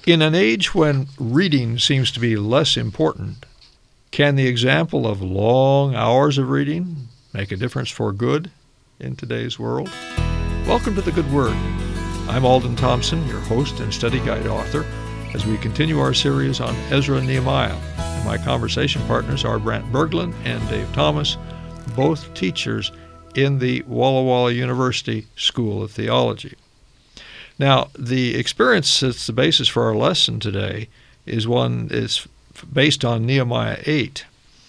In an age when reading seems to be less important, can the example of long hours of reading make a difference for good in today's world? Welcome to The Good Word. I'm Alden Thompson, your host and study guide author, as we continue our series on Ezra and Nehemiah. And my conversation partners are Brant Berglund and Dave Thomas, both teachers in the Walla Walla University School of Theology. Now, the experience that's the basis for our lesson today is based on Nehemiah 8,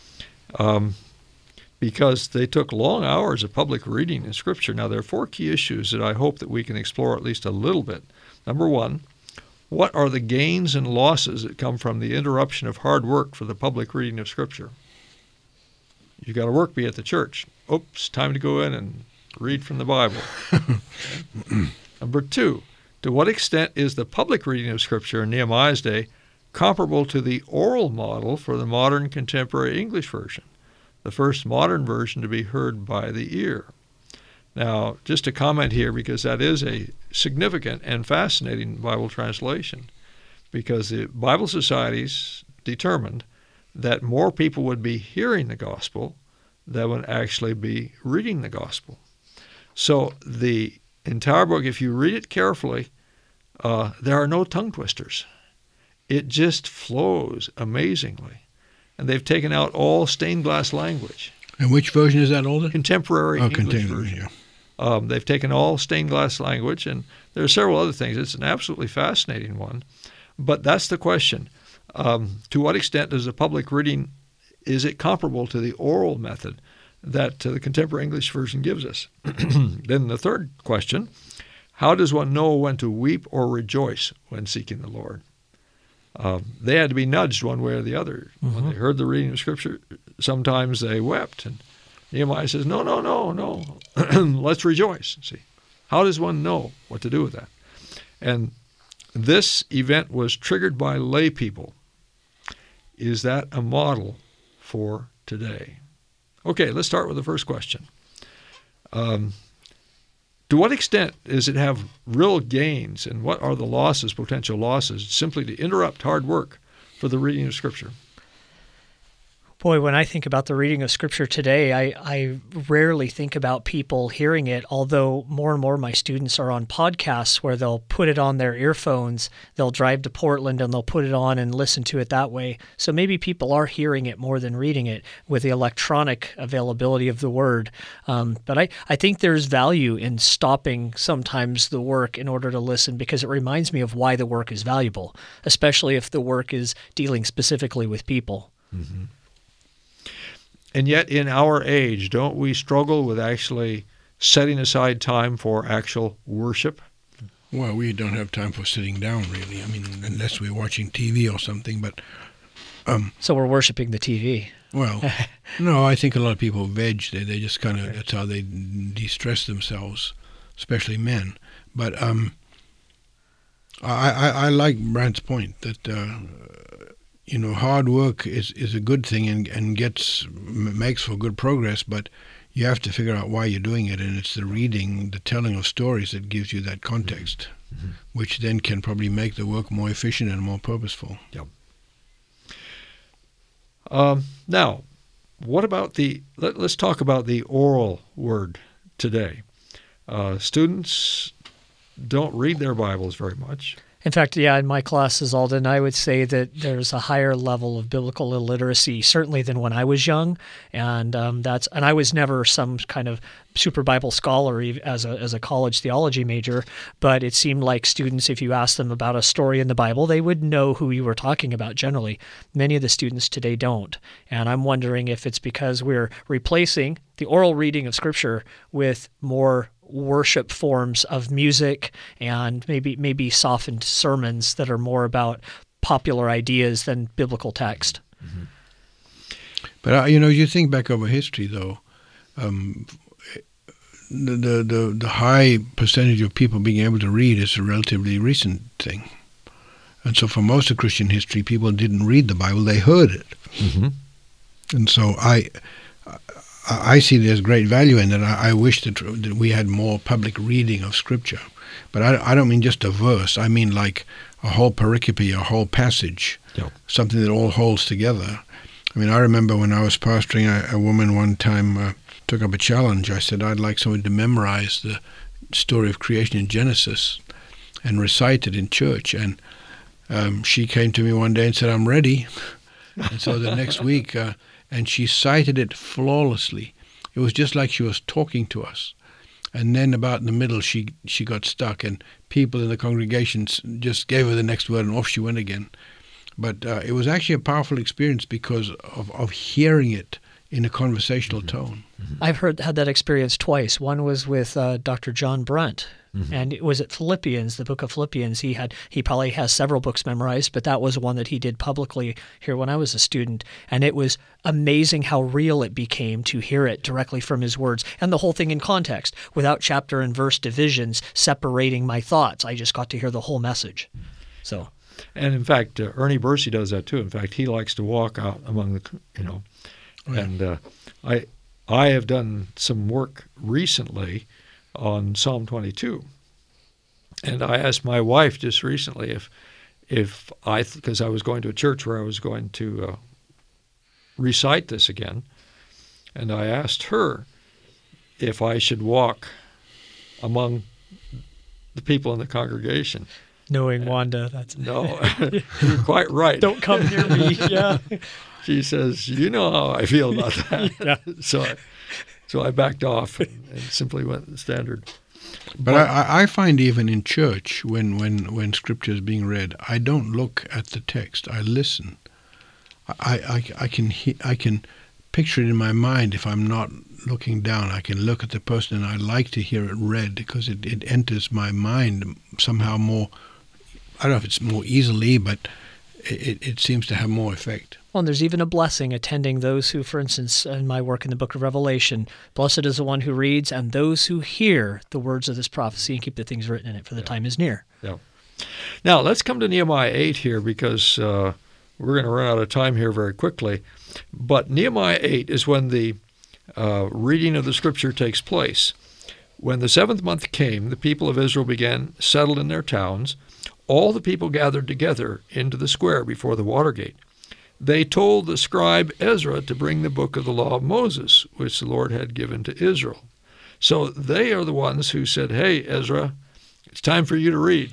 because they took long hours of public reading in Scripture. Now, there are four key issues that I hope that we can explore at least a little bit. Number one, what are the gains and losses that come from the interruption of hard work for the public reading of Scripture? You got to work, be at the church. Oops, time to go in and read from the Bible. Number two, to what extent is the public reading of Scripture in Nehemiah's day comparable to the oral model for the modern contemporary English version, the first modern version to be heard by the ear? Now, just a comment here, because that is a significant and fascinating Bible translation, because the Bible societies determined that more people would be hearing the gospel than would actually be reading the gospel. So the entire book, if you read it carefully, there are no tongue twisters. It just flows amazingly. And they've taken out all stained glass language. And which version is that, Alden? Contemporary English version. Yeah. They've taken all stained glass language, and there are several other things. It's an absolutely fascinating one. But that's the question. To what extent does the public reading, is it comparable to the oral method that the contemporary English version gives us? Then the third question, how does one know when to weep or rejoice when seeking the Lord? They had to be nudged one way or the other. Mm-hmm. When they heard the reading of Scripture, sometimes they wept. And Nehemiah says, no, let's rejoice. See, how does one know what to do with that? And this event was triggered by lay people. Is that a model for today? Okay, let's start with the first question. To what extent does it have real gains, and what are the losses, potential losses, simply to interrupt hard work for the reading of Scripture? Boy, when I think about the reading of Scripture today, I rarely think about people hearing it, although more and more my students are on podcasts where they'll put it on their earphones, they'll drive to Portland and they'll put it on and listen to it that way. So maybe people are hearing it more than reading it with the electronic availability of the Word. But I think there's value in stopping sometimes the work in order to listen, because it reminds me of why the work is valuable, especially if the work is dealing specifically with people. Mm-hmm. And yet in our age, don't we struggle with actually setting aside time for actual worship? Well, we don't have time for sitting down, really. I mean, unless we're watching TV or something. But so we're worshiping the TV. Well, no, I think a lot of people veg. They just kind of, that's how they de-stress themselves, especially men. But I like Brant's point that hard work is a good thing and makes for good progress, but you have to figure out why you're doing it, and it's the reading, the telling of stories that gives you that context, mm-hmm. which then can probably make the work more efficient and more purposeful. Yep. Now, what about let's talk about the oral word today. Students don't read their Bibles very much. In fact, in my classes, Alden, I would say that there's a higher level of biblical illiteracy, certainly than when I was young, and I was never some kind of super Bible scholar as a college theology major, but it seemed like students, if you asked them about a story in the Bible, they would know who you were talking about generally. Many of the students today don't, and I'm wondering if it's because we're replacing the oral reading of Scripture with more worship forms of music and maybe softened sermons that are more about popular ideas than biblical text. Mm-hmm. But you think back over history, though, the high percentage of people being able to read is a relatively recent thing, and so for most of Christian history, people didn't read the Bible; they heard it, mm-hmm. and so I see there's great value in it. I wish that we had more public reading of Scripture. But I don't mean just a verse. I mean like a whole pericope, a whole passage, something that all holds together. I mean, I remember when I was pastoring, a woman one time took up a challenge. I said, I'd like someone to memorize the story of creation in Genesis and recite it in church. And she came to me one day and said, I'm ready. And so the next week, and she cited it flawlessly. It was just like she was talking to us. And then about in the middle, she got stuck, and people in the congregation just gave her the next word, and off she went again. But it was actually a powerful experience because of hearing it in a conversational tone. I've had that experience twice. One was with Dr. John Brunt, and it was at Philippians, the book of Philippians. He probably has several books memorized, but that was one that he did publicly here when I was a student. And it was amazing how real it became to hear it directly from his words, and the whole thing in context, without chapter and verse divisions separating my thoughts. I just got to hear the whole message. So. And in fact, Ernie Bursey does that too. In fact, he likes to walk out among the, and I have done some work recently on Psalm 22, and I asked my wife just recently if because I was going to a church where I was going to recite this again, and I asked her if I should walk among the people in the congregation. Knowing Wanda, that's no, you're quite right. Don't come near me. Yeah. She says, "You know how I feel about that." Yeah. So I backed off and simply went the standard. But I find even in church, when Scripture is being read, I don't look at the text. I listen. I can picture it in my mind if I'm not looking down. I can look at the person, and I like to hear it read because it enters my mind somehow more. I don't know if it's more easily, but it seems to have more effect. Well, and there's even a blessing attending those who, for instance, in my work in the book of Revelation, blessed is the one who reads and those who hear the words of this prophecy and keep the things written in it, for the time is near. Yeah. Now, let's come to Nehemiah 8 here because we're going to run out of time here very quickly. But Nehemiah 8 is when the reading of the Scripture takes place. When the 7th month came, the people of Israel began settled in their towns. All the people gathered together into the square before the water gate. They told the scribe Ezra to bring the book of the law of Moses, which the Lord had given to Israel. So they are the ones who said, "Hey, Ezra, it's time for you to read."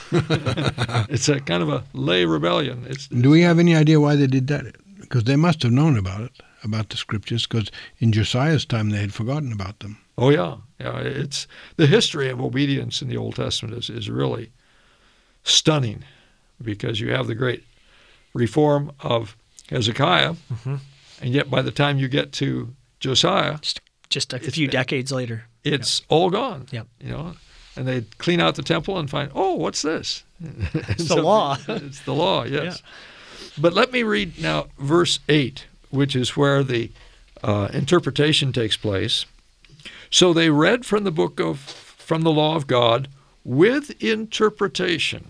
It's a kind of a lay rebellion. Do we have any idea why they did that? Because they must have known about it, about the Scriptures, because in Josiah's time they had forgotten about them. Oh, yeah. It's the history of obedience in the Old Testament is really stunning, because you have the great reform of Hezekiah, and yet by the time you get to Josiah, just a few decades later, it's all gone. Yep. And they clean out the temple and find, oh, what's this? It's the law. It's the law, yes. Yeah. But let me read now verse 8, which is where the interpretation takes place. So they read from the law of God with interpretation.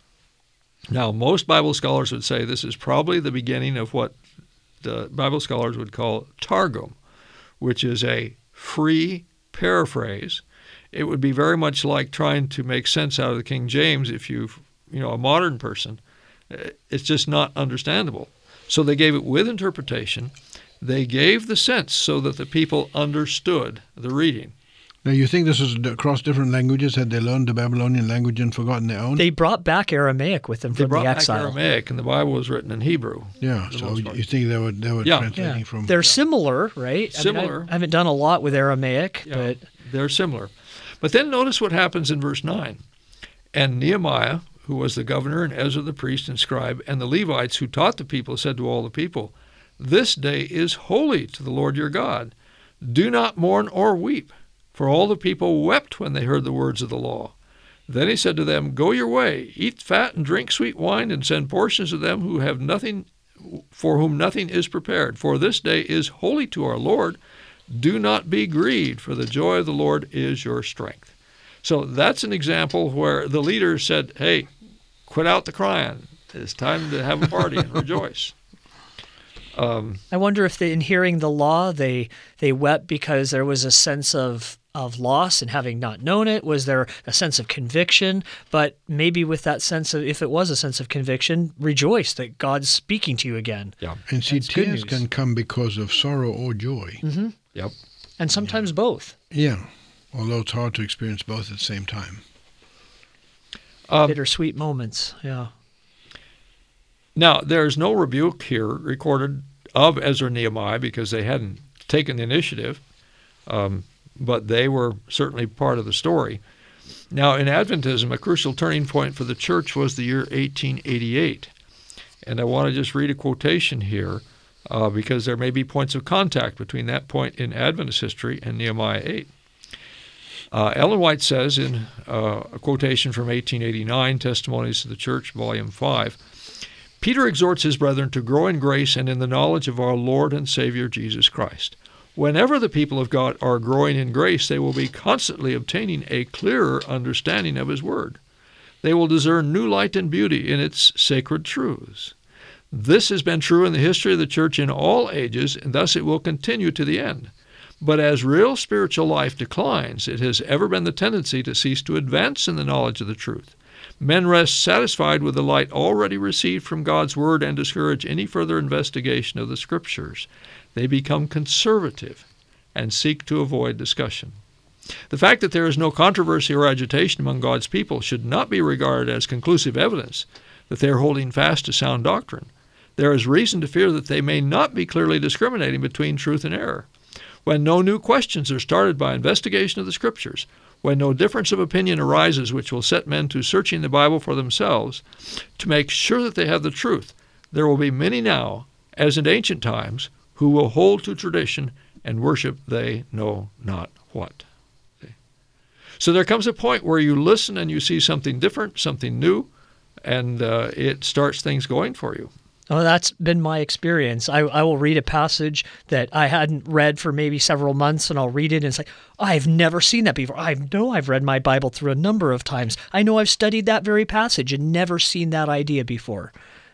Now, most Bible scholars would say this is probably the beginning of what the Bible scholars would call Targum, which is a free paraphrase. It would be very much like trying to make sense out of the King James if a modern person. It's just not understandable. So they gave it with interpretation. They gave the sense so that the people understood the reading. Now, you think this was across different languages? Had they learned the Babylonian language and forgotten their own? They brought back Aramaic with them from the exile. They brought back Aramaic, and the Bible was written in Hebrew. Yeah, so you think they were translating from... They're similar, right? Similar. I haven't done a lot with Aramaic, but... They're similar. But then notice what happens in verse 9. And Nehemiah, who was the governor, and Ezra the priest and scribe, and the Levites who taught the people, said to all the people, "This day is holy to the Lord your God. Do not mourn or weep." For all the people wept when they heard the words of the law. Then he said to them, "Go your way, eat fat and drink sweet wine, and send portions to them who have nothing, for whom nothing is prepared. For this day is holy to our Lord. Do not be grieved, for the joy of the Lord is your strength." So that's an example where the leaders said, "Hey, quit out the crying. It's time to have a party and rejoice." I wonder if in hearing the law, they wept because there was a sense of loss and having not known it. Was there a sense of conviction? But maybe with that sense of, if it was a sense of conviction, rejoice that God's speaking to you again. Yeah. And see, That's good tears news. can come because of sorrow or joy. Mm-hmm. Yep. And sometimes both. Yeah, although it's hard to experience both at the same time. Bittersweet moments, yeah. Now, there's no rebuke here recorded of Ezra and Nehemiah because they hadn't taken the initiative, but they were certainly part of the story. Now, in Adventism, a crucial turning point for the church was the year 1888. And I want to just read a quotation here because there may be points of contact between that point in Adventist history and Nehemiah 8. Ellen White says in a quotation from 1889, Testimonies to the Church, Volume 5, Peter exhorts his brethren to grow in grace and in the knowledge of our Lord and Savior Jesus Christ. Whenever the people of God are growing in grace, they will be constantly obtaining a clearer understanding of His Word. They will discern new light and beauty in its sacred truths. This has been true in the history of the Church in all ages, and thus it will continue to the end. But as real spiritual life declines, it has ever been the tendency to cease to advance in the knowledge of the truth. Men rest satisfied with the light already received from God's Word and discourage any further investigation of the Scriptures. They become conservative and seek to avoid discussion. The fact that there is no controversy or agitation among God's people should not be regarded as conclusive evidence that they are holding fast to sound doctrine. There is reason to fear that they may not be clearly discriminating between truth and error. When no new questions are started by investigation of the Scriptures, when no difference of opinion arises which will set men to searching the Bible for themselves to make sure that they have the truth, there will be many now, as in ancient times, who will hold to tradition and worship they know not what. So there comes a point where you listen and you see something different, something new, and it starts things going for you. Oh, that's been my experience. I will read a passage that I hadn't read for maybe several months, and I'll read it, and it's like, I've never seen that before. I know I've read my Bible through a number of times. I know I've studied that very passage and never seen that idea before.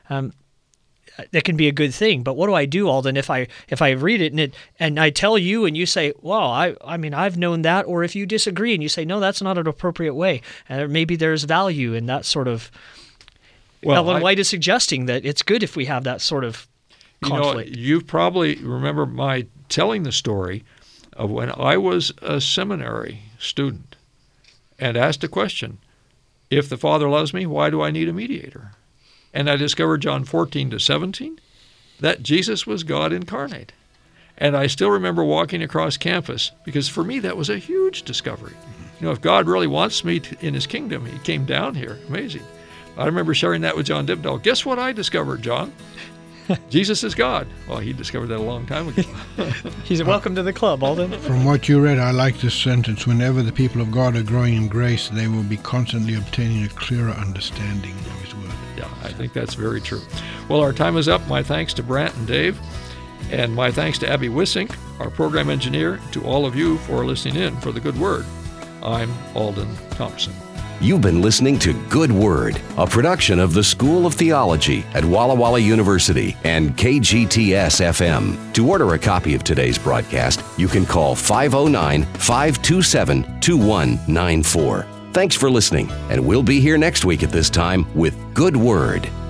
That can be a good thing, but what do I do, Alden, if I read it and I tell you and you say, well, I mean, I've known that, or if you disagree and you say, no, that's not an appropriate way, and maybe there's value in that sort of... Well, Ellen White is suggesting that it's good if we have that sort of conflict. You probably remember my telling the story of when I was a seminary student and asked a question, if the Father loves me, why do I need a mediator? And I discovered John 14-17, that Jesus was God incarnate. And I still remember walking across campus, because for me that was a huge discovery. You know, if God really wants me in His kingdom, He came down here. Amazing. I remember sharing that with John Dibdall. Guess what I discovered, John? Jesus is God. Well, he discovered that a long time ago. He's welcome to the club, Alden. From what you read, I like this sentence. Whenever the people of God are growing in grace, they will be constantly obtaining a clearer understanding of His Word. Yeah, I think that's very true. Well, our time is up. My thanks to Brant and Dave, and my thanks to Abby Wissink, our program engineer, to all of you for listening in for the Good Word. I'm Alden Thompson. You've been listening to Good Word, a production of the School of Theology at Walla Walla University and KGTS-FM. To order a copy of today's broadcast, you can call 509-527-2194. Thanks for listening, and we'll be here next week at this time with Good Word.